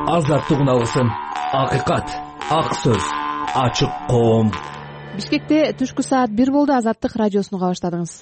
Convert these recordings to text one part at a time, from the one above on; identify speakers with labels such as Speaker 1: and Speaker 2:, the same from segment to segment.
Speaker 1: азаттык уналысын, акыйкат, ак сөз, ачык коом.
Speaker 2: Бишкекте түшкү саат 1 болду. Азаттык радиосуну уга баштадыңыз.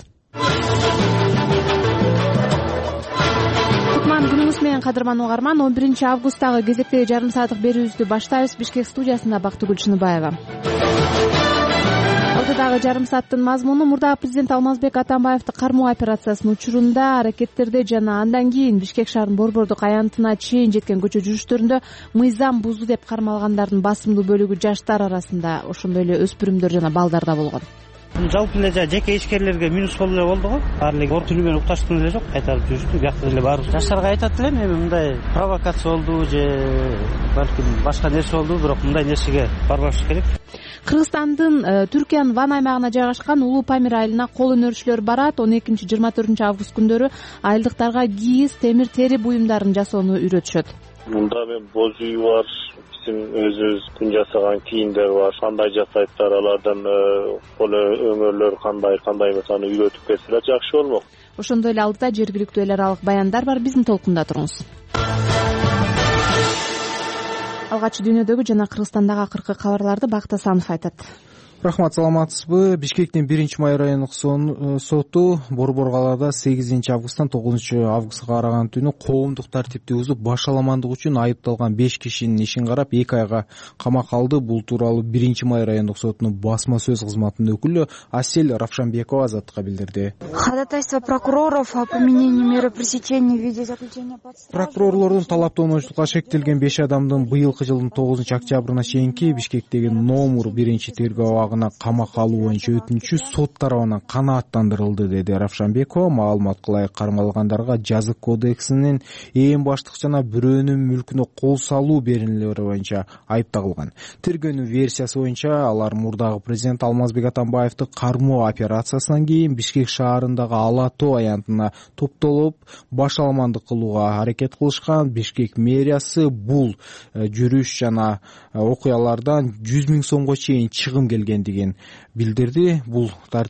Speaker 2: Кутман күнүңүз менен, кадырман угарман. 11 августтагы кезектеги жарым сааттык берүүбүздү баштайбыз. Бишкек студиясында Бактыгүл Чыныбаева. Ортодагы жарым сааттын мазмуну мурдагы президент Алмазбек Атамбаевди кармоо операциясынын учурунда аракеттерде жана андан кийин Бишкек шаарынын Борбордук аянтына чейин жеткен көчө жүрүштөрүндө мыйзам бузду деп кармалгандардын басымдуу бөлүгү жаштар арасында, ошондой эле өспүрүмдөр жана балдарда болгон.
Speaker 3: Жалпы эле жеке ишкерлерге минус болуп эле болду го. Баары эле ор түнү менен укташтык эле жок, кайтарып жүрүштү. Биякта эле баары жаштарга айтат элем, эми мындай провокация болду же балким башка нерсе болду, бирок мындай нерсеге барбаш керек.
Speaker 2: Кыргызстандын Түркиянын Ван аймагына жайгашкан Улуу Памир айылына кол өнөрчүлөр барат. 12-24 август күндөрү айылдыктарга кийиз, темир, тери буюмдарын жасоону үйрөтүшөт.
Speaker 4: Мында мен боз үй бар, биздин өзүбүздүн жасаган кийимдер бар. Кандай жасайттар, алардан кол өңөрлөр кандай мисалы үйрөтүп кетселер жакшы болмок.
Speaker 2: Ошондой эле алдыда жергиликтүү эл аралык баяндар бар. Биздин толкунда туруңуз. Алгачы дүйнөдөгү жана Кыргызстандагы акыркы кабарларды Бакыт Асанов айтат.
Speaker 5: Рахмат, саламатсызбы? Бишкектин 1-май райондук соту Борбор калаада 8 августтан 9 августка караган түнү коомдук тартипти бузуп башаламандык үчүн айыпталган 5 кишинин ишин карап 2 айга камакка алды. Бул тууралуу 1-май райондук сотунун басма сөз кызматынын өкүлү Асель Равшанбекова Азаттыкка билдирди.
Speaker 6: Ходатайство прокуроров о применении меры пресечения в виде заключения под стражу.
Speaker 5: Прокурорлордун талаптоонучулукка шектелген 5 адамдын быйылкы жылдын 9 октябрына чейинки Бишкектеги номер 1-тергөө камакка алуу боюнча өтүнүчү сот тарабынан канааттандырылды, деди Равшанбекова. Маалымат кылайык, кармалгандарга жазык кодексинин эң баштык жана бирөөнүн мүлкүнө кол салуу беренелери боюнча айып тагылган. Тергөөнүн версиясы боюнча алар мурдагы президент Алмазбек Атамбаевди кармоо операциясынан кийин Бишкек шаарындагы Ала Тоо аянтына топтолуп башаламандык кылууга аракет кылышкан. Бишкек мэриясы бул жүрүш жана окуялардан 100 000 сомго чейин чыгым келгендигин билдирди. Бул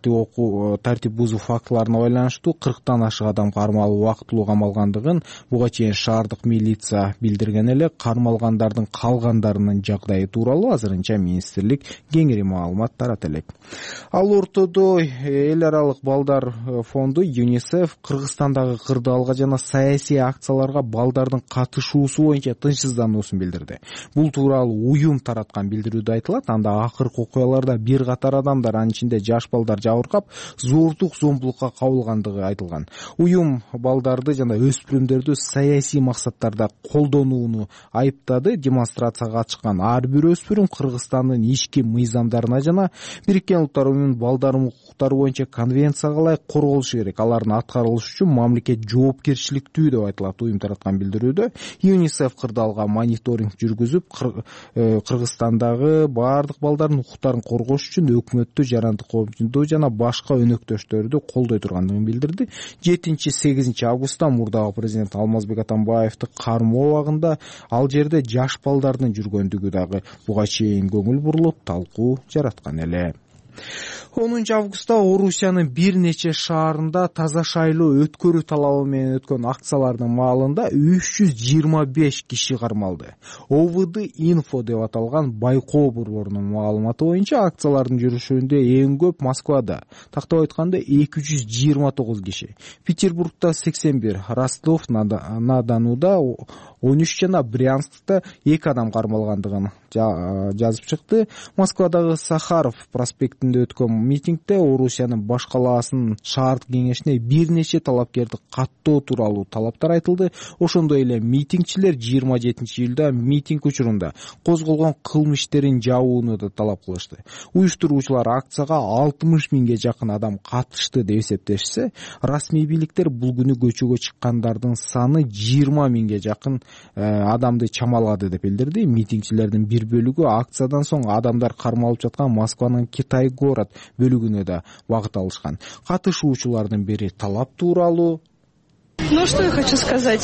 Speaker 5: тартип бузуу фактыларына байланыштуу 40тан ашык адам кармалып убактылуу камалгандыгын буга чейин шаардык милиция билдирген эле. Кармалгандардын калгандарынын жагдайы тууралуу азырынча министрлик кеңири маалымат тарата элек. Ал ортодо эл аралык балдар фонду ЮНИСЕФ Кыргызстандагы кырдаалга жана саясий акцияларга балдардын катышуусу боюнча тынчсыздануусун билдирди. Бул тууралуу уюм тараткан билдирүүдө айтылат. Анда акыркы окуяларда бир катар адамдар, анын ичинде жаш балдар жабыркап, зоордук, зомбулукка кабылгандыгы айтылган. Уюм балдарды жана өспүрүмдөрдү саясий максаттарда колдонууну айыптады. Демонстрацияга катышкан ар бир өспүрүм Кыргызстандын ички мыйзамдарына жана Бириккен Улуттар Уюмунун балдардын укуктары боюнча конвенцияга ылайык корголушу керек. Алардын аткарылышы үчүн мамлекет жоопкерчиликтүү деп айтылат уюм тараткан билдирүүдө. ЮНИСЕФ кырдаалга мониторинг жүргүзүп, Кыргызстандагы баардык балдардын укуктарын коргош үчүн өкмөттү, жарандык коомчулукту жана башка өнөктөштөрдү колдой тургандыгын билдирди. 7-8 августта мурдагы президент Алмазбек Атамбаевди кармоо убагында ал жерде жаш балдардын жүргөндүгү дагы буга чейин көңүл бурулуп, талкуу жараткан эле. 10 августта Орусиянын бир нече шаарында таза шайлоо өткөрүү талабы менен өткөн акциялардын маалында 325 киши кармалды. ОВД Инфо деп аталган байкоо борборунун маалыматы боюнча акциялардын жүрүшүндө эң көп Москвада, тактап айтканда 229 киши, Петербургда 81, Ростов-на-Донуда 13 жана Брянскта 2 адам кармалгандыгын жазып чыкты. Москвадагы Сахаров проспектинде өткөн митингде Орусиянын баш калаасынын шаардык кеңешине бир нече талапкерди каттоо тууралуу талаптар айтылды. Ошондой эле митингчилер 27 июлда митинг учурунда козголгон кылмыш иштерин жабууну да талап кылышты. Уюштуруучулар акцияга 60 000ге жакын адам катышты деп эсептешсе, расмий бийликтер бул күнү көчөгө чыккандардын саны 20 000ге жакын адамды чамалады деп билдирди. Митингчилердин бир бөлүгү акциядан соң адамдар кармалып жаткан Москванын Китай город бөлүгүнө да багыт алышкан. Катышуучулардын бири талап тууралуу.
Speaker 6: Ну что я хочу сказать?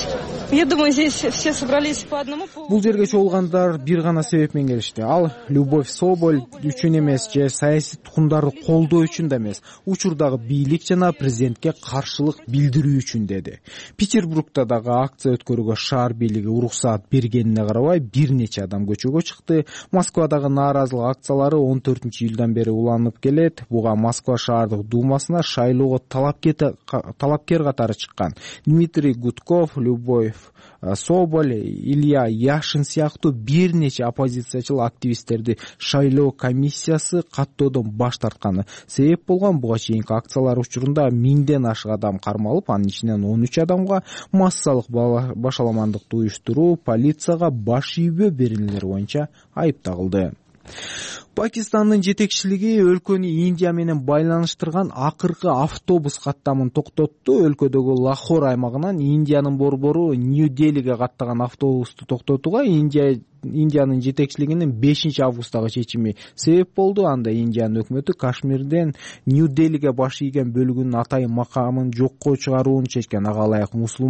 Speaker 6: Я думаю, здесь все собрались по одному поводу.
Speaker 5: Бул жерге чогулгандар бир гана себеп менен келишти. Ал Любовь Соболь үчүн эмес же саясий тукумдарды колдоо үчүн да эмес, учурдагы бийлик жана президентке каршылык билдирүү үчүн деди. Петербургда дагы акция өткөрүүгө шаар бийлиги уруксаат бергенине карабай бир нече адам көчөгө чыкты. Москвадагы нааразылык акциялары 14-июлдан бери уланып келет. Буга Москва шаардык думасына шайлоого талапкер катары чыккан Дмитрий Гудков, Любовь Соболь, Илья Яшин сыяктуу бир нече оппозициячыл активисттерди шайлоо комиссиясы каттоодон баш тартканы себеп болгон. Буга чейинки акциялар учурунда 1000ден ашык адам кармалып, анын ичинен 13 адамга массалык башаламандыкты уюштуруу, полицияга баш ийбөө берилелер боюнча айып тагылды. Пакистандын жетекчилиги өлкөнү Индия менен байланыштырган акыркы автобус каттамын токтотту. Өлкөдөгү Лахор аймагынан Индиянын борбору Нью-Делиге каттаган автобусту токтотууга Индиянын жетекчилигинин 5-августтагы чечими себеп болду. Анда Индиянын өкмөтү Кашмирден Нью-Делиге баш ийген бөлүгүнүн атайын макамын жокко чыгарууну чечкен. Ага ылайык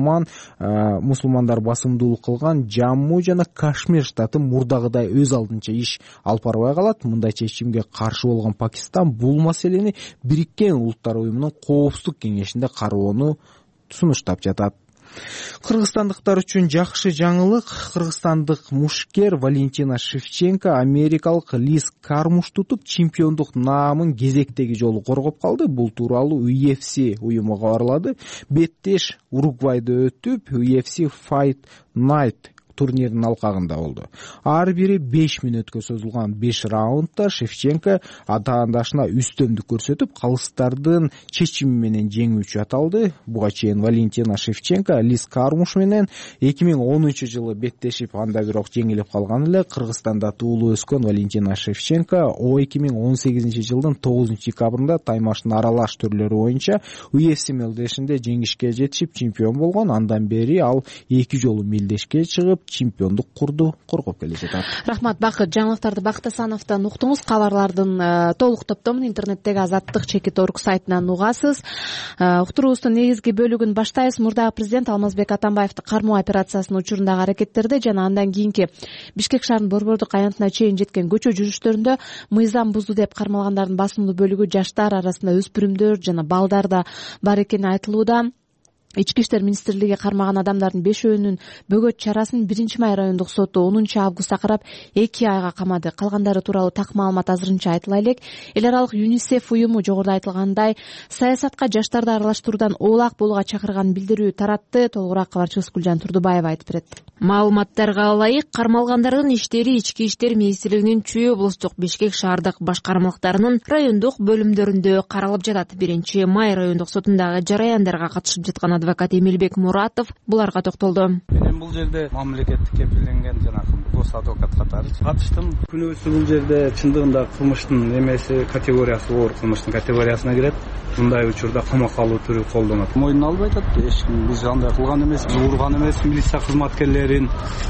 Speaker 5: мусулмандар басымдуулук кылган Жамму жана Кашмир штаты мурдагыдай өз алдынча иш алып барбай калат. Мындай чечимге каршы болгон Пакистан бул маселени Бириккен Улуттар уюмунун коопсуздук кеңешинде кароону сунуштап жатат. Кыргызстандыктар үчүн жакшы жаңылык. Кыргызстандык мушкер Валентина Шевченко америкалык Лиз Кармуш тутуп чемпиондук наамын кезектеги жолу коргоп калды. Бул тууралуу UFC уюму кабарлады. Беттеш Уругвайда өтүп, UFC Fight Night турнирдин алкагында болду. Ар бири 5 мүнөткө созулган 5 раундда Шевченко атаандашына үстөмдүк көрсөтүп, калыстардын чечими менен жеңүүчү аталды. Буга чейин Валентина Шевченко Лиз Кармуш менен 2013-жылы беттешип, анда бирок жеңилип калган эле. Кыргызстанда туулуп өскөн Валентина Шевченко 2018-жылдын 9-декабрында таймаштын аралаш түрлөрү боюнча UFC мелдешинде жеңишке жетишип чемпион болгон. Андан бери ал 2 жолу мелдешке чыгып чемпиондук курду коргоп келе жатат.
Speaker 2: Рахмат. Бакыт, жаңылыктарды Бакыт Асановдон уктуңуз. Кабарлардын толук топтомун интернеттеги Азаттык.org сайтынан угасыз. Уктуруубуздун негизги бөлүгүн баштайбыз. Мурдагы президент Алмазбек Атамбаевди кармоо операциясынын учурундагы аракеттерди жана андан кийинки Бишкек шаарынын борбордук аянтына чейин жеткен көчө жүрүштөрүндө мыйзам бузду деп кармалгандардын басымдуу бөлүгү жаштар арасында өспүрүмдөр жана балдар да бар экени айтылууда. Ички иштер министрлиги кармаган адамдардын 5-өөнүн бөгөт чарасын 1-май райондук соту 10-августта карап 2 айга камады. Калгандары тууралуу так маалымат азырынча айтыла элек. Эл аралык ЮНИСЕФ уюму жогоруда айтылгандай саясатка жаштарды аралаштыруудан оолак болууга чакырганын билдирүү таратты. Толугураак кабарчыбыз Гүлжан Турдубаева айтып берет.
Speaker 7: Маалыматтарга ылайык, кармалгандардын иштери Ички иштер министрлигинин Чүй облустук Бишкек шаардык башкармалыктарынын райондук бөлүмдөрүндө каралып жатат. 1-май райондук сотундагы жараяндарга катышып жаткан адвокат Эмилбек Муратов буларга токтолду.
Speaker 8: Мен бул жерде мамлекеттик кепилденген жанагы гос адвокат катары катыштым. Күнөөсү бул жерде чындыгында кылмыштын эмеси категориясы оор кылмыштын категориясына кирет. Мындай учурда камакка алуу түрү колдонот. Мойнуна албай атат. Эч ким биз андай кылган эмес, урган эмес милиция кызматкерлерин.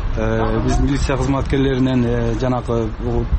Speaker 8: Биз милиция кызматкерлеринен жанагы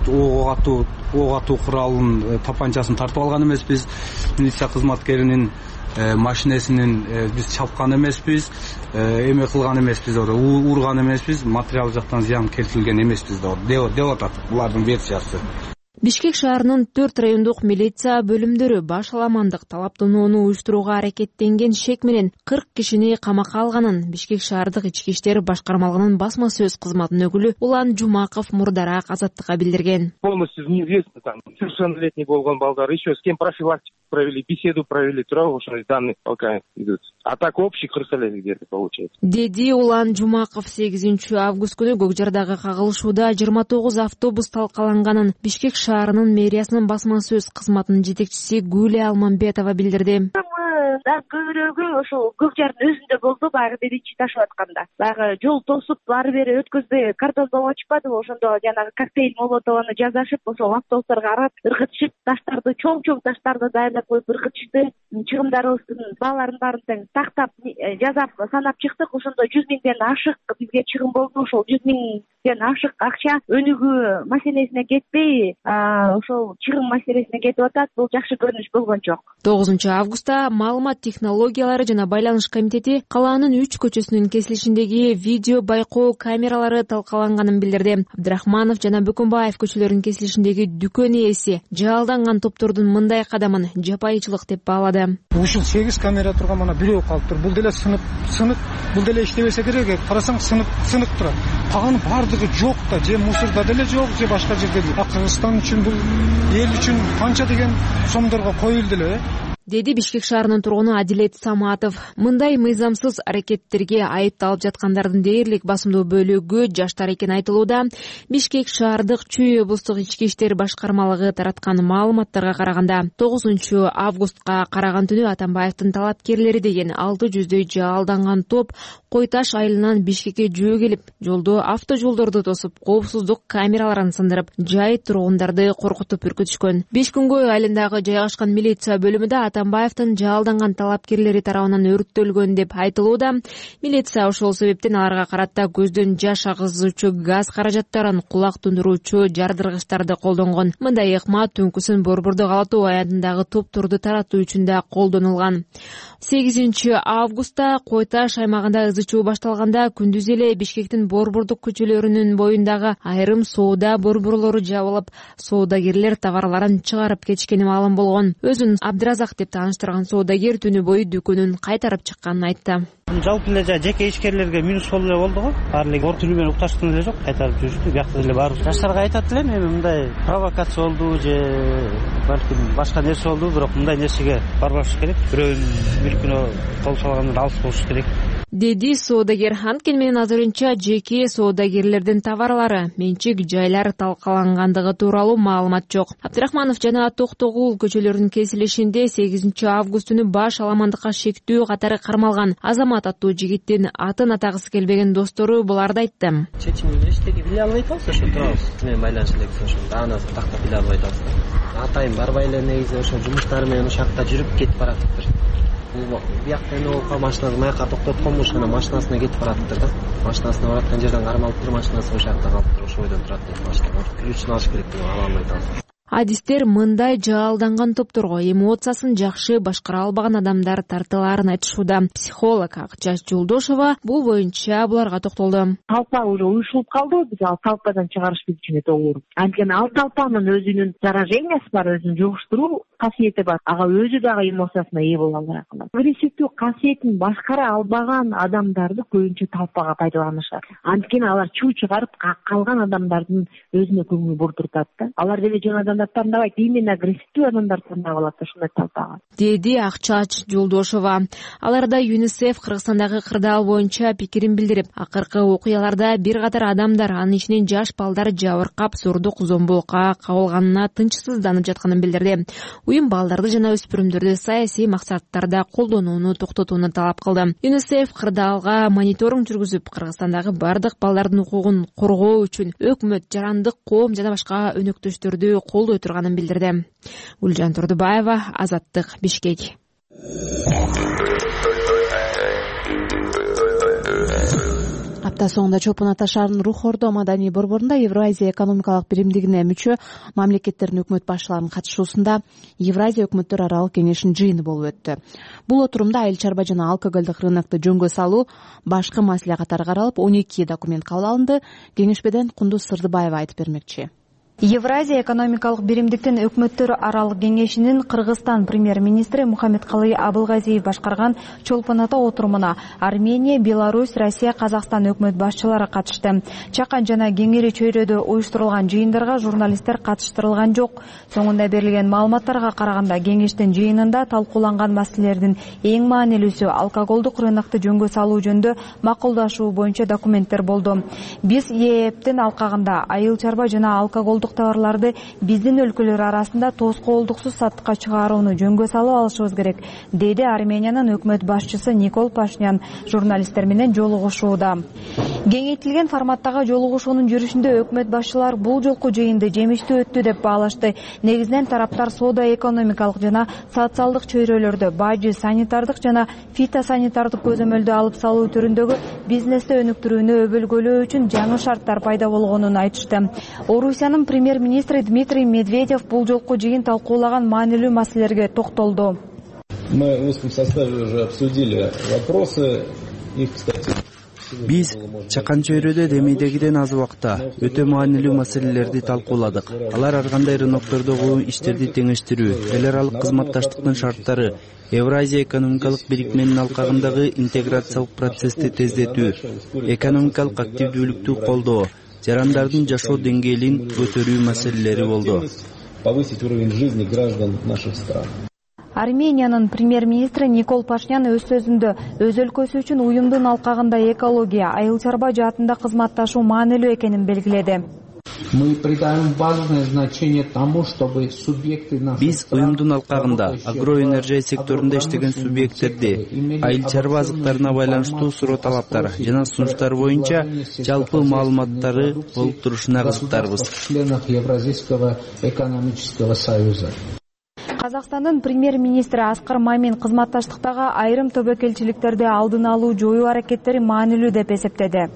Speaker 8: ок атуу куралын тапанчасын тартып алган эмеспиз. Милиция кызматкеринин машинесинин биз чапкан эмеспиз, эме кылган эмеспиз, урган эмеспиз, материал жактан зыян келтирилген эмеспиз деп атат булардын версиясы.
Speaker 7: Бишкек шаарынын 4 райондук милиция бөлүмдөрү башаламандык талаптанууну уюштурууга аракеттенген шек менен 40 кишини камакка алганын Бишкек шаардык ички иштер башкармалыгынын басма сөз кызматынын өкүлү Улан Жумаков мурдараак Азаттыкка билдирген.
Speaker 9: Полностью неизвестно, там совершеннолетний болгон балдар, еще с кем профилактику провели, беседу провели, ошол данные пока идут. А так общий 40 лет где-то получается.
Speaker 7: Деди Улан Жумаков 8-август күнү Көкжардагы кагылышууда 29 автобус талкаланганын Бишкек шаарынын мэриясынын басма сөз кызматынын жетекчиси Гүлия Алмамбетова билдирди.
Speaker 10: Көбүрөгү ошол Көкжардын өзүндө болду, баягы биринчи ташып атканда. Баягы жол тосуп, ары бери өткөзбөй, картондон чыкпадыбы, ошондо жанагы коктейль молотовуну жасашып, ошол автобустарга карап, ыргытышып, таштарды, чоң таштарды дайындап коюп ыргытышты. Чыгымдарыбыздын бааларын баарын тең тактап, жазап, санап чыктык. Ошондо 100 миңден ашык бизге чыгым болду. Ошол 100 миң кечиктен ашык акча өнүгүү маселесине кетпей ошол чыгым маселесине кетип атат. Бул жакшы көрүнүш болгон жок.
Speaker 7: 9 августта маалымат технологиялары жана байланыш комитети калаанын 3 көчөсүнүн кесилишиндеги видео байкоо камералары талкаланганын билдирди. Абдрахманов жана Бөкөнбаев көчөлөрүнүн кесилишиндеги дүкөн ээси жалданган топтордун мындай кадамын жапайычылык деп баалады.
Speaker 11: Ушул 8 камера турган мана бирөө калыптыр. Бул деле сынып, бул деле иштебесе керек. Карасаң сынып турат. Калганын бардыгы жок да, же мусорда деле жок, же башка жерде. Кыргызстан үчүн бул эл үчүн канча деген сомдорго коюлду эле,
Speaker 7: деди Бишкек шаарынын тургуну Адилет Саматов. Мындай мыйзамсыз аракеттерге айыпталып жаткандардын дээрлик басымдуу бөлүгү жаштар экени айтылууда. Бишкек шаардык Чүй облустук ички иштер башкармалыгы тараткан маалыматтарга караганда 9 августка караган түнү Атамбаевдин талапкерлери деген 600дөй жалданган топ Кой Таш айылынан Бишкекке жөө келип, жолдо автожолдорду тосуп, коопсуздук камераларын сындырып, жай тургундарды коркутуп үркүтүшкөн. 5 күнгөй айылындагы жайгашкан милиция бөлүмүндө Атамбаевдин жалданган талапкерлери тарабынан өрттөлгөн деп айтылууда. Милиция ошол себептен аларга карата көздөн жаш агызуучу газ каражаттарын, кулак тундуруучу жардыргычтарды колдонгон. Мындай ыкма Түнкүсүн Борбордук Ала Тоо аянтындагы топторду таратуу үчүн да колдонулган. 8 августта Кой Таш аймагында ызычуу башталганда күндүз эле Бишкектин борбордук көчөлөрүнүн боюндагы айрым соода борборлору жабылып, соодагерлер товарларын чыгарып кетишкени маалым болгон. Өзүн Абдыразак деп тааныштырган соодагер түнү бою дүкөнүн кайтарып чыкканын айтты.
Speaker 3: Жалпы эле жеке ишкерлерге минус болуп эле болду го. Баары эле ор түнү менен укташкан эле жок, кайтарып жүрүштү. Биякта деле баарыбыз жаштарга айтат элем, эми мындай провокация болду же балким башка нерсе болду, бирок мындай нерсеге барбаш керек. Бирөөнүн мүлкүнө кол салгандан алыс болуш керек,
Speaker 7: деди соодагер. Анткени менен азырынча жеке соодагерлердин товарлары, менчик жайлар талкалангандыгы тууралуу маалымат жок. Абдрахманов жана Токтогул көчөлөрүнүн кесилишинде 8 август күнү баш аламандыкка шектүү катары кармалган Азамат аттуу жигиттин атын атагысы келбеген достору буларды айтты.
Speaker 12: Чечимди эчтеке биле албай атабыз, ошо турабыз. Мен байланыш элек ошо даана тактап биле албай атабыз. Атайын барбай эле негизи ошо жумуштары менен ушакта жүрүп кетип баратыптыр. Биякта эми ол машинаны маякка токтоткон ошондо машинасына кетип баратыптыр да. Машинасына бараткан жерден кармалыптыр, машинасы ошол жакта калыптыр, ошол бойдон турат деп машина. Ключун алыш керек деп ала албай атабыз.
Speaker 7: Адистер мындай жалданган топторго эмоциясын жакшы башкара албаган адамдар тартылаарын айтышууда. Психолог Акчаш Жолдошова бул боюнча буларга токтолду.
Speaker 13: Талпа уже уюшулуп калды, биз ал талпадан чыгарыш биз үчүн өтө оор. Анткени ал талпанын өзүнүн заражениясы бар, өзүн жугуштуруу касиети бар. Ага өзү дагы эмоциясына ээ боло алат. Агрессивдүү касиетин башкара албаган адамдарды көбүнчө талпага пайдаланышат. Анткени алар чуу чыгарып калган адамдардын өзүнө көңүл бурдуртат да. Алар деле жөн адамдар тандабайт, именно агрессивдүү адамдар тандап алат ушундай талпага,
Speaker 7: деди Акчач Жолдошова. Аларда ЮНИСЕФ Кыргызстандагы кырдаал боюнча пикирин билдирип, акыркы окуяларда бир катар адамдар, анын ичинен жаш балдар жабыркап, зордук зомбулукка кабылганына тынчсызданып жатканын билдирди. Уюм балдарды жана өспүрүмдөрдү саясий максаттарда колдонууну токтотууну талап кылды. ЮНИСЕФ кырдаалга мониторинг жүргүзүп, Кыргызстандагы бардык балдардын укугун коргоо үчүн өкмөт, жарандык коом жана башка өнөктөштөрдү колдой турганын билдирди. Гүлжан Турдубаева, Азаттык, Бишкек.
Speaker 2: Апта соңунда Чолпон Ата шаарынын Рух Ордо маданий борборунда Евразия экономикалык биримдигине мүчө мамлекеттердин өкмөт башчыларынын катышуусунда Евразия өкмөттөр аралык кеңешинин жыйыны болуп өттү. Бул отурумда айыл чарба жана алкоголдук рынокду жөнгө салуу башкы маселе катары каралып, 12 документ кабыл алынды. Кеңешпеден Кундуз Сырдыбаева айтып бермекчи.
Speaker 14: Евразия экономикалык биримдиктин өкмөттөр аралык кеңешинин Кыргызстан премьер-министри Мухаммедкалый Абылгазиев башкарган Чолпон Ата отурумуна Армения, Беларусь, Россия, Казакстан өкмөт башчылары катышты. Чакан жана Кеңери чөйрөдө уюштурулган жыйындарга журналисттер катыштырылган жок. Соңунда берилген маалыматтарга караганда кеңештин жыйынында талкууланган маселелердин эң маанилүүсү алкоголдук рынокду жөнгө салуу жөнүндө макулдашуу боюнча документтер болду. Биз ЕЭПтин алкагында айыл чарба жана алкоголдук товарларды биздин өлкөлөр арасында тоскоолдуксуз сатыкка чыгарууну жөнгө салып алышыбыз керек, деди Армениянын өкмөт башчысы Никол Пашинян журналисттер менен жолугушууда. Кеңейтилген форматтагы жолугушуунун жүрүшүндө өкмөт башчылары бул жолку жыйынды жемиштүү өттү деп баалашты. Негизинен тараптар соода-экономикалык жана социалдык чөйрөлөрдө бажы, санитардык жана фитосанитардык көзөмөлдү алып салуу түрүндөгү бизнести өнүктүрүүнү өбөлгөлөө үчүн жаңы шарттар пайда болгонун айтышты. Орусиянын премьер-министри Дмитрий Медведев бул жолку жыйын талкуулаган маанилүү маселелерге токтолду.
Speaker 15: Мы в узком составе уже обсудили вопросы. Их, кстати,
Speaker 16: биз чакан чөйрөдө демейдегиден аз убакта өтө маанилүү маселелерди талкууладык. Алар ар кандай рыноктордогу иштерди теңештирүү, эл аралык кызматташтыктын шарттары, Евразия экономикалык бирикменин алкагындагы интеграциялык процессти тездетүү, экономикалык активдүүлүктү колдоо, жарандардын жашоо деңгээлин көтөрүү маселелери болду.
Speaker 15: Повысить уровень жизни граждан наших стран.
Speaker 14: Армениянын премьер-министри Никол Пашинян өз сөзүндө өз өлкөсү үчүн уюмдун алкагында экология, айыл чарба жаатында кызматташуу маанилүү экенин белгиледи.
Speaker 16: Биз уюмдун алкагында агроэнержия секторунда иштеген субъекттерди айыл чарба азыктарына байланыштуу суроо талаптар жана сунуштар боюнча жалпы маалыматтары толуктурушуна кызыктарбыз.
Speaker 14: Казакстандын премьер-министри Аскар Мамин кызматташтыктагы айрым тобокелчиликтерди алдын алуу, жоюу аракеттери маанилүү деп эсептеди.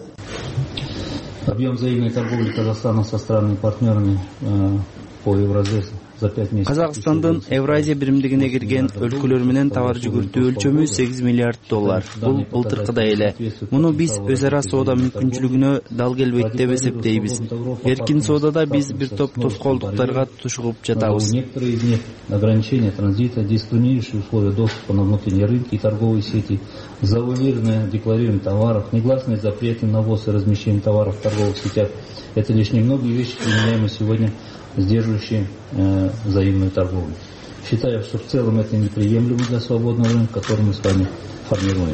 Speaker 15: Объем взаимной торговли Казахстана со странами-партнерами по Евразии за 5 месяцев.
Speaker 16: Казакстандын Евразия биримдигине кирген өлкөлөр менен товар жүгүртүү өлчөмү $8 миллиард. Бул былтыркыдай эле. Муну биз өз ара соода мүмкүнчүлүгүнө дал келбейт деп эсептейбиз. Эркин соодада биз бир топ тоскоолдуктарга тушугуп жатабыз.
Speaker 15: Некоторые из них ограничения транзита, дискриминирующие условия доступа на внутренние рынки и торговые сети, завуалированное декларирование товаров, негласные запреты на ввоз и размещение товаров в торговых сетях. Это лишь немногие вещи, применяемые сегодня, сдерживающие взаимную торговлю. Считаю, что в целом это неприемлемо для свободного рынка, который мы с вами формируем.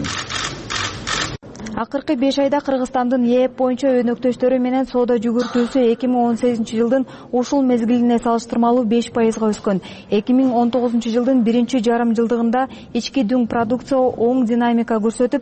Speaker 14: Акыркы 5 айда Кыргызстандын ЕЭП боюнча өнөктөштөрү менен соода жүгүртүүсү 2018 жылдын ушул мезгилине салыштырмалуу 5% өскөн. 2019 жылдын биринчи жарым жылдыгында ички дүң продукция оң динамика көрсөтүп,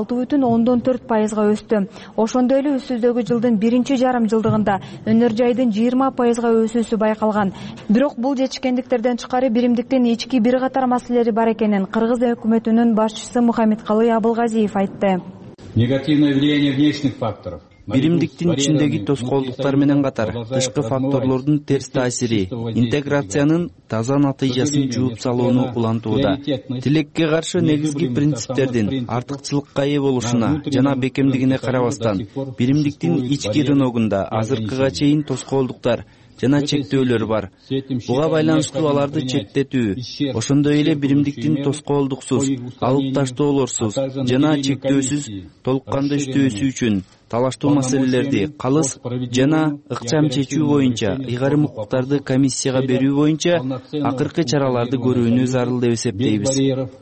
Speaker 14: 6,4% өстү. Ошондой эле үстүздөгү жылдын биринчи жарым жылдыгында өнөр жайдын 20% өсүүсү байкалган. Бирок бул жетишкендиктерден тышкары биримдиктин ички бир катар маселелери бар экенин Кыргыз өкмөтүнүн башчысы Мухаммедкалый Абылгазиев айтты.
Speaker 15: Негативное влияние внешних факторов.
Speaker 16: Биримдиктин ичиндеги тоскоолдуктар менен катар тышкы факторлордун терс таасири интеграциянын таза натыйжасын жууп салууну улантууда. Тилекке каршы негизги принциптердин артыкчылыкка ээ болушуна жана бекемдигине карабастан биримдиктин ички рыногунда азыркыга чейин тоскоолдуктар жана чектөөлөр бар. Буга байланыштуу аларды чектетүү, ошондой эле биримдиктин тоскоолдуксуз, алып таштоолорсуз жана чектөөсүз толук кандуу иштөөсү үчүн талаштуу маселелерди калыс жана ыкчам чечүү боюнча ыйгарым укуктарды комиссияга берүү боюнча акыркы чараларды көрүүнү зарыл деп эсептейбиз.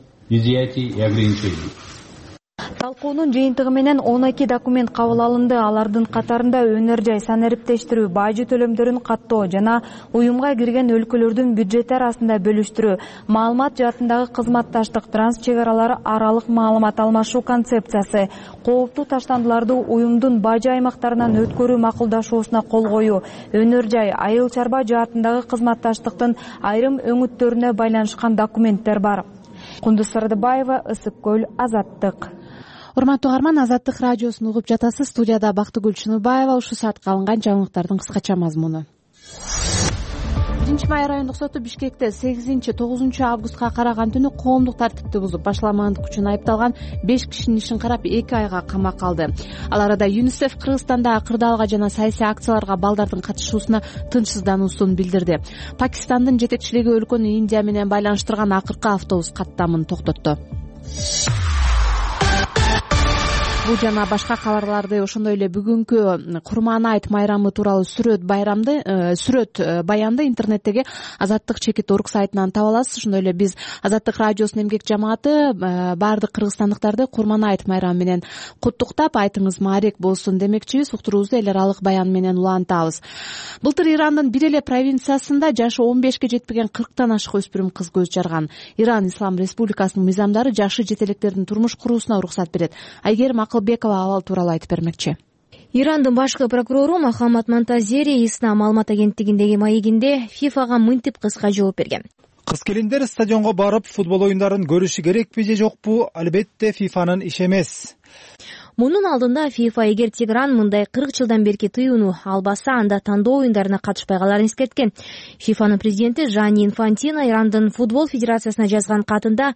Speaker 14: Талкуунун жыйынтыгы менен 12 документ кабыл алынды. Алардын катарында өнөр жай санариптештирүү, бажы төлөмдөрүн каттоо жана уюмга кирген өлкөлөрдүн бюджети арасында бөлүштүрүү, маалымат жаатындагы кызматташтык, транс-чек аралык маалымат алмашуу концепциясы, кооптуу таштандыларды уюмдун бажы аймактарынан өткөрүү макулдашуусуна кол коюу, өнөр жай, айыл чарба жаатындагы кызматташтыктын айрым өңүттөрүнө байланышкан документтер бар. Кундуз Сардыбаева, Ысык көл, Азаттык.
Speaker 2: Урматтуу угарман, Азаттык радиосун угуп жатасыз. Студияда Бактыгүл Чыныбаева. Ушул саатка алынган жаңылыктардын кыскача мазмуну. 1 май райондук соту Бишкекте 8-9 августка караган түнү коомдук тартипти бузуп башаламандык үчүн айыпталган 5 кишинин ишин карап 2 айга камакка алды. Ал арада ЮНИСЕФ Кыргызстанда кырдаалга жана саясий акцияларга балдардын катышуусуна тынчсыздануусун билдирди. Пакистандын жетекчилиги өлкөнү Индия менен байланыштырган акыркы автобус каттамын токтотту. Бул жана башка кабарларды, ошондой эле бүгүнкү Курман айт майрамы тууралуу сүрөт баянды интернеттеги Азаттык чекит орг сайтынан таба аласыз. Ошондой эле биз Азаттык радиосунун эмгек жамааты баардык кыргызстандыктарды Курман айт майрамы менен куттуктап, айтыңыз маарек болсун демекчибиз. Уктуруубузду эл аралык баян менен улантабыз. Былтыр Ирандын бир эле провинциясында жашы 15ке жетпеген 40тан ашык өспүрүм кыз көз жарган. Иран Ислам Республикасынын мыйзамдары жашы жетелектердин турмуш куруусуна уруксат берет. Айгерим Акылбекова абал тууралуу айтып бермекчи.
Speaker 7: Ирандын башкы прокурору Мохаммад Монтазери Ислам маалымат агенттигиндеги маегинде ФИФАга мынтип кыска жооп берген.
Speaker 11: Кыз-келиндер стадионго барып футбол оюндарын көрүшү керекпи же жокпу? Албетте ФИФАнын иши эмес.
Speaker 7: Мунун алдында ФИФА эгер Тегран мындай 40 жылдан берки тыюуну албаса, анда тандоо оюндарына катышпай каларын эскерткен. ФИФАнын президенти Жанни Инфантино Ирандын футбол федерациясына жазган катында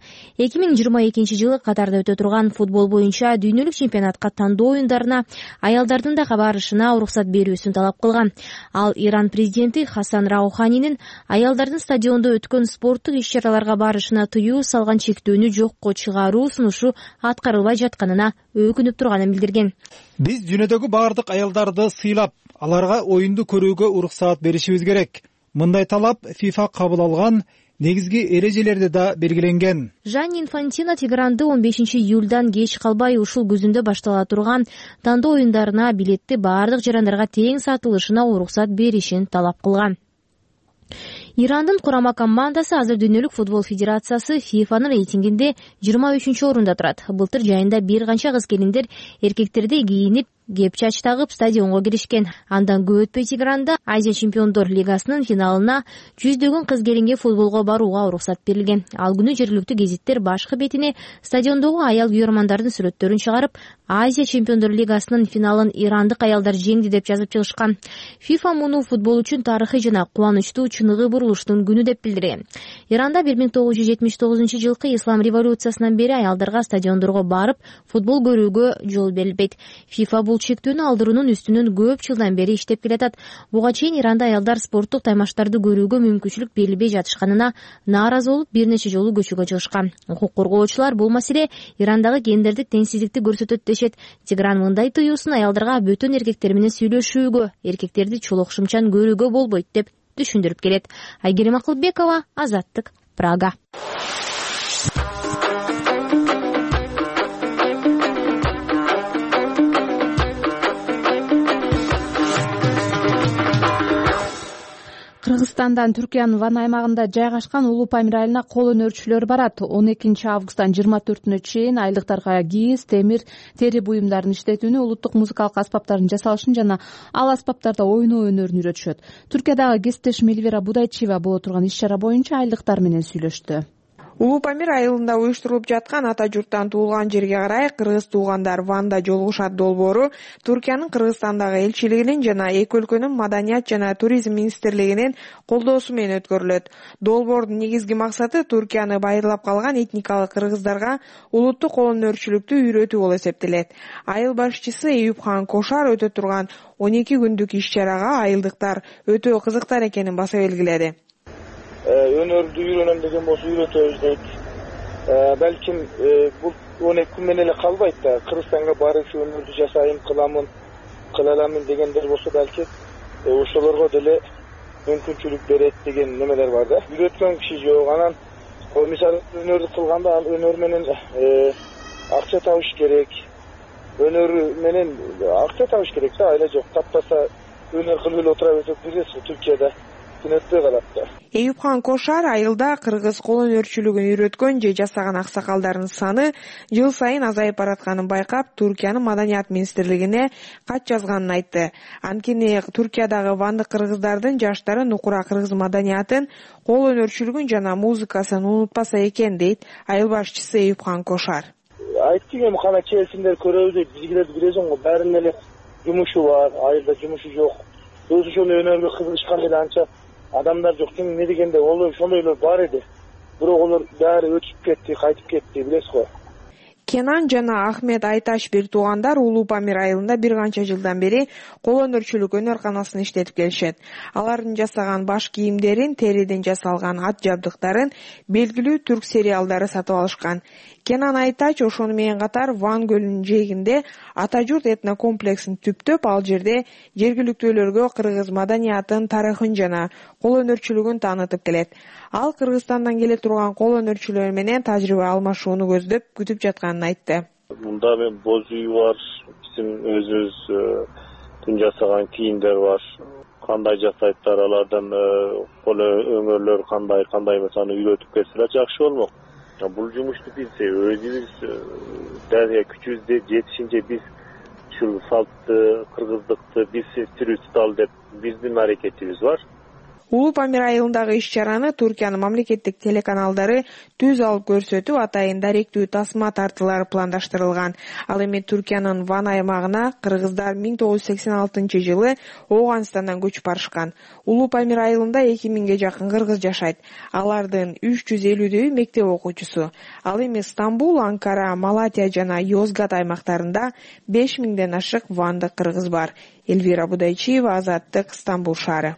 Speaker 7: 2022 жылы Катарда өтө турган футбол боюнча дүйнөлүк чемпионатка тандоо оюндарына аялдардын да барышына уруксат берүүсүн талап кылган. Ал Иран президенти Хасан Рауханинин аялдардын стадиондо өткөн спорттук иш-чараларга барышына тыюу салган чектөөнү жокко чыгаруу сунушу аткарылбай жатканына өкүнүп турганын билдирген.
Speaker 11: Биз дүйнөдөгү баардык аялдарды сыйлап, аларга оюнду көрүүгө уруксаат беришибиз керек. Мындай талап ФИФА кабыл алган негизги эрежелерде да белгиленген.
Speaker 7: Жанни Инфантино Тегранды 15 июлдан кеч калбай ушул күзүндө баштала турган тандоо оюндарына билетти баардык жарандарга тең сатылышына уруксат беришин талап кылган. Ирандын курама командасы азыр дүйнөлүк футбол федерациясы ФИФАнын рейтингинде 23-орунда турат. Былтыр жайында бир канча кыз-келиндер эркектердей кийинип, кепчач тагып стадионго киришкен. Андан көп өтпөй Тегранда Азия чемпиондор лигасынын финалына 100дөгөн кыз-келинге футболго барууга уруксат берилген. Ал күнү жергиликтүү гезиттер башкы бетине стадиондогу аял күйөрмандардын сүрөттөрүн чыгарып, Азия чемпиондор лигасынын финалын ирандык аялдар жеңди деп жазып чыгышкан. ФИФА муну футбол үчүн тарыхый жана кубанычтуу чыныгы бурулуштун күнү деп билдирген. Иранда 1979 жылкы ислам революциясынан бери аялдарга стадиондорго барып футбол көрүүгө жол берилбейт. ФИФА бул чектүүнү алдыруунун үстүнөн көп жылдан бери иштеп келатат. Буга чейин Иранда аялдар спорттук таймаштарды көрүүгө мүмкүнчүлүк берилбей жатышканына нааразы болуп бир нече жолу көчөгө чыгышкан. Укук коргоочулар бул маселе Ирандагы гендердик теңсиздикти көрсөтөт дешет. Тегран мындай тыюусын аялдарга бөтөн эркектер менен сүйлөшүүгө, эркектерди чолок-шымчан көрүүгө болбойт деп түшүндүрүп келет. Айгерим Акылбекова, Азаттык, Прага.
Speaker 2: Кыргызстандан Түркиянын Ван аймагында жайгашкан Улуу Памир айылына кол өнөрчүлөр барат. 12 августтан 24-нө чейин айылдыктарга кийиз, темир, тери буюмдарын иштетүүнү, улуттук музыкалык аспаптардын жасалышын жана ал аспаптарда ойноо өнөрүн үйрөтүшөт. Түркиядагы кесиптешим Эльвира Будайчиева боло турган иш-чара боюнча айылдыктар менен сүйлөштү.
Speaker 17: Улуу Памир айылында уюштурулуп жаткан ата журттан туулган жерге карай кыргыз туугандар Ванда жолугушат долбоору Түркиянын Кыргызстандагы элчилигинин жана эки өлкөнүн маданият жана туризм министрлигинин колдоосу менен өткөрүлөт. Долбоордун негизги максаты Түркияны байырлап калган этникалык кыргыздарга улуттук кол өнөрчүлүктү үйрөтүү болуп эсептелет. Айыл башчысы Эюпхан Кошар өтө турган 12 күндүк иш-чарага айылдыктар өтө кызыктар экенин баса белгиледи.
Speaker 4: Өнөрдү үйрөнөм деген болсо үйрөтөбүз дейт. Балким бул 12 күн менен эле калбайт да. Кыргызстанга барып өнөрдү жасайын, кыла аламын дегендер болсо балки ошолорго деле мүмкүнчүлүк берет деген немелер бар да. Үйрөткөн киши жок. Анан мисалы өнөрдү кылганда ал өнөр менен акча табыш керек. Өнөр менен акча табыш керек да, айла жок. Таптаса өнөр кылып эле отура берсек билесиз, Түркияда
Speaker 17: Эюпхан Кошар айылда кыргыз кол өнөрчүлүгүн үйрөткөн же жасаган аксакалдардын саны жыл сайын азайып баратканын байкап, Түркиянын маданият министрлигине кат жазганын айтты. Анткени Түркиядагы вандык кыргыздардын жаштары нукура кыргыз маданиятын, кол өнөрчүлүгүн жана музыкасын унутпаса экен дейт айыл башчысы Эюпхан Кошар.
Speaker 4: Айттым эми кана келсиндер көрөбүз дейт. Бизгилерди билесиң го, баарынын эле жумушу бар, айылда жумушу жок. Өзү ошондой өнөргө кызыгышкан эле анча адамдар жок. Не дегенде ошондойлор бар эди. Бирок олор баары өтүп кетти, кайтып кетти, билесиз го.
Speaker 17: Кенан жана Ахмет Айташ бир туугандар Улуу Памир айылында бир канча жылдан бери кол өнөрчүлүк өнөр-канасын иштетип келишет. Алардын жасаган баш кийимдерин, териден жасалган ат жабдыктарын белгилүү түрк сериалдары сатып алышкан. Кенан Айтач ошону менен катар Ван көлүнүн жээгинде ата журт этнокомплексин түптөп, ал жерде жергиликтүүлөргө кыргыз маданиятын, тарыхын жана кол өнөрчүлүгүн таанытып келет. Ал Кыргызстандан келе турган кол өнөрчүлөр менен тажрыйба алмашууну көздөп күтүп жатканын айтты.
Speaker 4: Мында мен боз үй бар, биздин өзүбүз күн жасаган кийимдер бар. Кандай жасайттар, алардан кол өңөрлөр кандай мисалы үйрөтүп берселер жакшы болмок. Бул жумушту биз өзүбүз дарыя күчүбүз жетишинче биз
Speaker 18: ушул салтты, кыргыздыкты биз тирүү туталы деп биздин аракетибиз бар.
Speaker 17: Улуу Памир айылындагы иш-чараны Туркиянын мамлекеттик телеканалдары түз алып көрсөтүп, атайын даректүү тасма тартуулары пландаштырылган. Ал эми Туркиянын Ван аймагына кыргыздар 1986-жылы Ооганстандан көчүп барышкан. Улуу Памир айылында 2000ге жакын кыргыз жашайт. Алардын 350дөй мектеп окуучусу. Ал эми Стамбул, Анкара, Малатия жана Йозгат аймактарында 5000ден ашык вандык кыргыз бар. Эльвира Будайчиева, Азаттык, Стамбул шаары.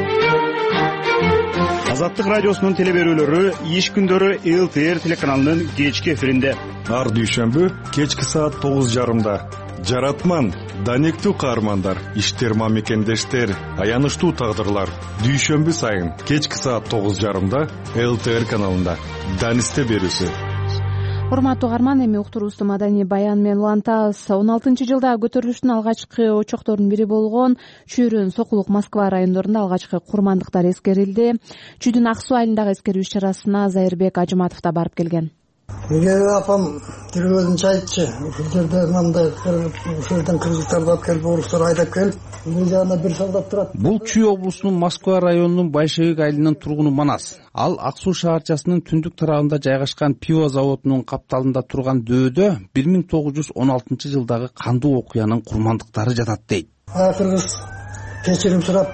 Speaker 19: Азаттык радиосунун телеберүүлөрү иш күндөрү ЛТР телеканалынын кечки эфиринде.
Speaker 20: Ар дүйшөмбү кечки саат 9:30. Жаратман, данектүү каармандар, иштер мамекендештер, аянычтуу тагдырлар. Дүйшөмбү сайын кечки саат 9:30 ЛТР каналында. Данисте берүүсү.
Speaker 2: Урматтуу каарман, эми уктуруубузду маданий баян менен улантабыз. 16-жылда көтөрүлүштүн алгачкы очокторунун бири болгон Чүйрүн, Сокулук, Москва райондорунда алгачкы курмандыктар эскерилди. Чүйдүн Ак суу айылындагы эскерүү иш-чарасына Зайырбек Ажыматов да барып келген.
Speaker 21: Апам тирүүбөзүнчө айтчы, ушул жерде мындай ушул жерден кыргызстарды алып келип, орустар айдап келип, бул жагында бир солдат турат.
Speaker 5: Бул Чүй облусунун Москва районунун Большевик айылынын тургуну Манас. Ал Ак суу шаарчасынын түндүк тарабында жайгашкан пиво заводунун капталында турган дөдө 1916-жылдагы кандуу окуянын курмандыктары жатат дейт.
Speaker 21: Кыргыз кечирим сурап,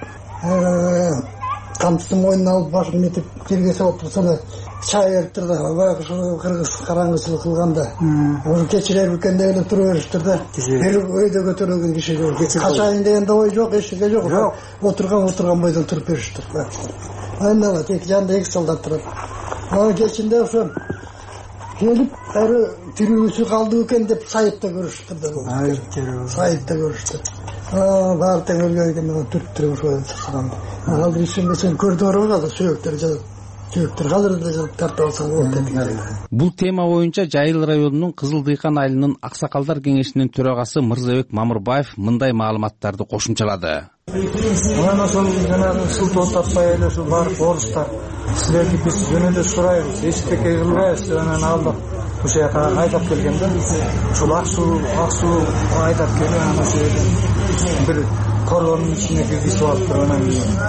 Speaker 21: камчысын мойнуна алып башын этип жерге салып турса, чай берип турду. Баягы кыргыз караңгычылык кылганда, ошо кечирер экен деп эле тура бериптир да. Бир өйдө көтөрүлгөн киши качайын дегенде ой жок, эчеге жок. Отурган бойдон туруп бериштир. Айнала тек жанында 2 солдат турат. Аны кечинде ошо келип, тирүүсү калды экен деп сайытта көрүштүр да. Сайытта көрүштүр. Баары тең өлгөн экен, мен түрттүрүп ошо чыккан. Алды ишинде сен көрдүңөр да сүйөктөр жатат. Казыр да тартып алсаң болот деди.
Speaker 5: Бул тема боюнча Жайыл районунун Кызыл Дыйкан айылынын Аксакалдар кеңешинин төрагасы Мырзабек Мамырбаев мындай маалыматтарды кошумчалады.
Speaker 11: Анан ошол жанагы сылтоо таппай эле ушул барып орустар силерди биз жөнүндө сурайбыз, эчтеке кылбайбыз деп анан алдык. Ошол жака айдап келген да. Ушул ак суу айдап келген, анан ошол бир коронун ичине киргизип алыптыр. Анан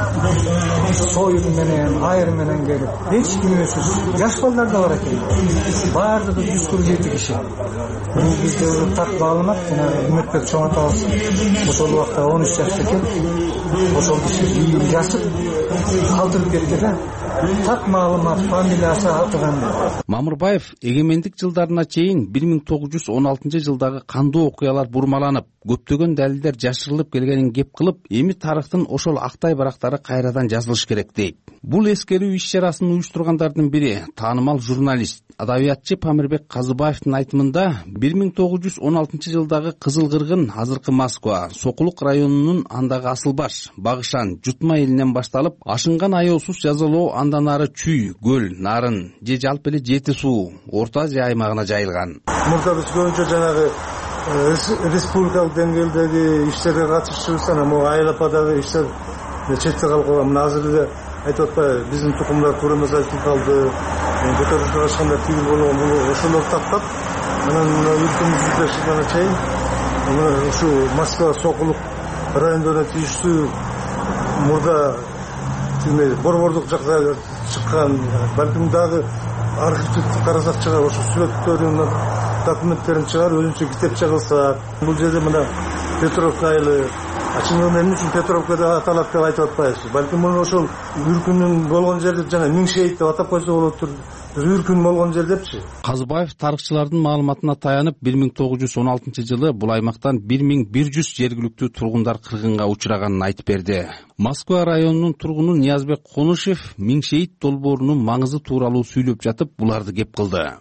Speaker 11: союр менен, айыр менен келип, эч кимесиз жаш балдар да бар экен. Баардыгы 147 киши. Бул бизде так маалымат, жана Үмүтбек чоң атабыз ошол убакта 13 жашта экен. Ошол киши жасып калтырып кетти да. Так маалымат, фамилиясы атыган.
Speaker 5: Мамырбаев эгемендик жылдарына чейин 1916-жылдагы кандуу окуялар бурмаланып, көптөгөн далилдер жашырылып келгенин кеп кылып, эми тарыхтын ошол актай барактары кайрадан жазылыш керек дейт. Бул эскерүү иш-чарасын уюштургандардын бири таанымал журналист, адабиятчы Памирбек Казыбаевдин айтымында 1916-жылдагы Кызыл Кыргын, азыркы Москва, Сокулук районунун андагы Асылбаш, Багышан, Жутма элинен башталып, ашынган аеосуз жазалоо андан ары Чүй, Көл, Нарын же жалпы эле Жети суу, Орто Азия аймагына жайылган.
Speaker 21: Мурда биз көбүнчө жанагы республикалык деңгээлдеги иштерге катышчыбыз, анан могу айыл ападагы иштер четте калып калган. Мына азыр эле айтып атпайбы, биздин тукумдар туура эмес айтылып калды, көтөрүлүшкө катышкандар тигил болгон, бул ошолорду тактап, анан өлкөмүздүн бирлешигине чейин ушу Москва, Сокулук райондоруна тийиштүү мурда борбордук жакта чыккан, балким дагы архивди карасак чыгар, ошо сүрөттөрүн, документтерин чыгар, өзүнчө китепче кылсак. Бул жерде мына Петровка айылы, чын эмне үчүн Петровкада аталат деп айтып атпайбыз. Балким муну ошол үркүнүн болгон жерде жана Миңшейит деп атап койсо болот. Үркүн болгон жер депчи.
Speaker 5: Казыбаев тарыхчылардын маалыматына таянып, 1916-жылы бул аймактан 1100 жергиликтүү тургундар кыргынга учураганын айтып берди. Москва районунун тургуну Ниязбек Конушев Миңшейит долбоорунун маңызы тууралуу сүйлөп жатып, буларды кеп кылды.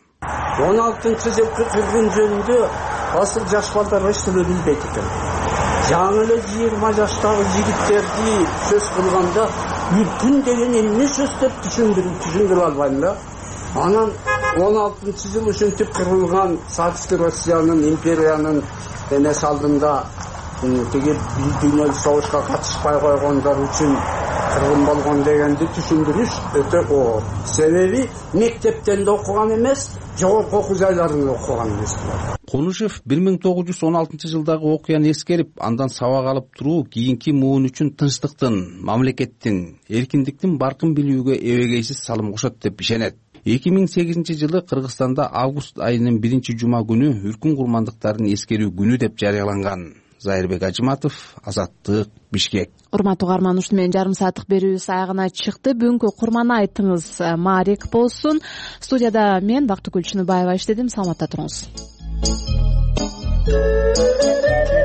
Speaker 22: 16-жылкы кыргын жөнүндө асыл жаш балдар эч нерсе билбейт экен. Жаңы эле 20 жаштагы жигиттерди сөз кылганда үркүн деген эмне сөз деп түшүндүрө албайм да. Анан 16-жыл ушинтип курулган Советский Россиянын, империянын энес алдында тиги дүйнөлүк согушка катышпай койгондор үчүн кыргын болгон дегенди түшүндүрүш өтө оор. Себеби мектептен да окуган эмес, жогорку окуу жайларында окуган эмес булар.
Speaker 1: Конушев 1916-жылдагы окуяны эскерип, андан сабак алып туруу кийинки муун үчүн тынчтыктын, мамлекеттин, эркиндиктин баркын билүүгө эбегейсиз салым кошот деп ишенет. 2008-жылы Кыргызстанда август айынын 1-жума күнү үркүн курмандыктарын эскерүү күнү деп жарыяланган. Зайырбек Ажыматов, Азаттык, Бишкек.
Speaker 2: Урматтуу угарман, ушуну менен жарым сааттык берүүбүз аягына чыкты. Бүгүнкү курман айтыңыз Марик болсун. Студияда мен Бактыгүл Чыныбаева иштедим. Саламатта туруңуз.